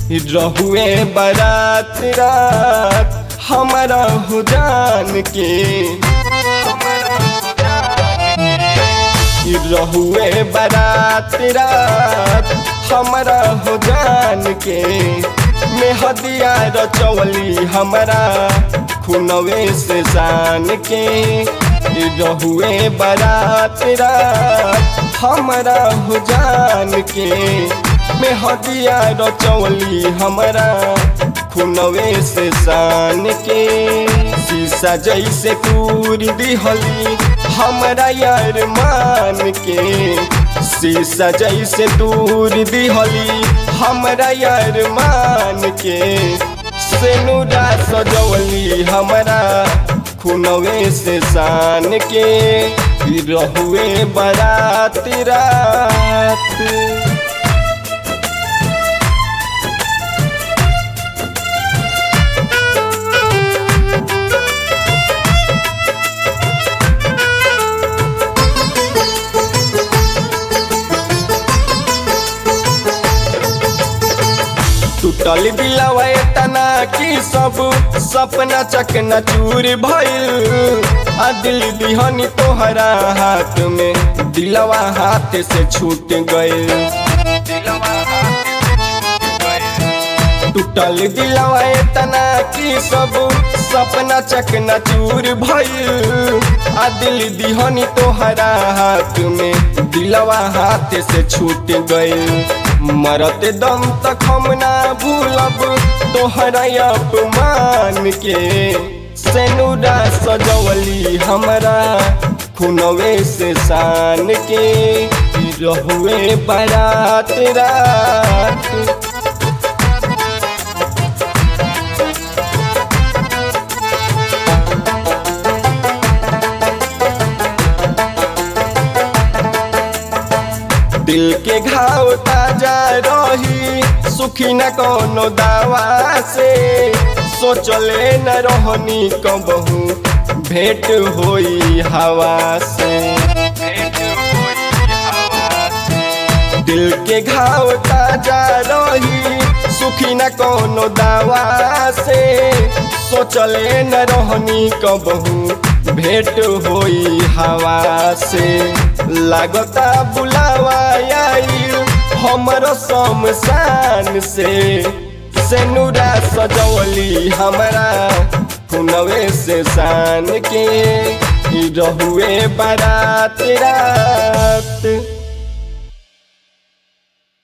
रहुए बारात रात हमारा हो जान के, रहुए बारात रात हमारा हो जान के, मेहदिया रचौली हमारा खुनवे से शान के, रहुए बारात रात हमारा हो जान के, मेहदिया रचौली हमारा खुनवे से शान के, शीशा जैसे तूर दिहली हमारा यार मान के, शीशा जैसे तूर दिहली हमारा यार मान के, सेनुरा सजौली हमारा खुनवे से शान के, रहुए बारात रात। टूटल दिलवा तना की सब सपना चकना चूर भइल, आ दिल दिहनी तोहरा हाथ में दिलवा हाथ से छूट गइल, टूटल दिलवा तना की सब सपना चकना चूर भइल, आ दिल दिहनी तोहरा हाथ में दिलवा हाथ से छूट गइल, मरत दम तक हम ना भूलब तोहरा अपमान के, सेनुरा सजौली हमारा खुनवे से शान के, रहुए बारात रात। दिल के घाव ताजा रही सुखी न कोनो दावा से, सोचले न रहनी कबहू भेंट होई हवा से, दिल के घाव ताजा रही सुखी न कोनो दावा से, सोचले न रहनी कबहू भेंट होई हवा से, लागता बुलावा आइल हमरो शमशान से, सेनुरा सजौली हमारा खुनवे से शान के, रहुए बारात रात।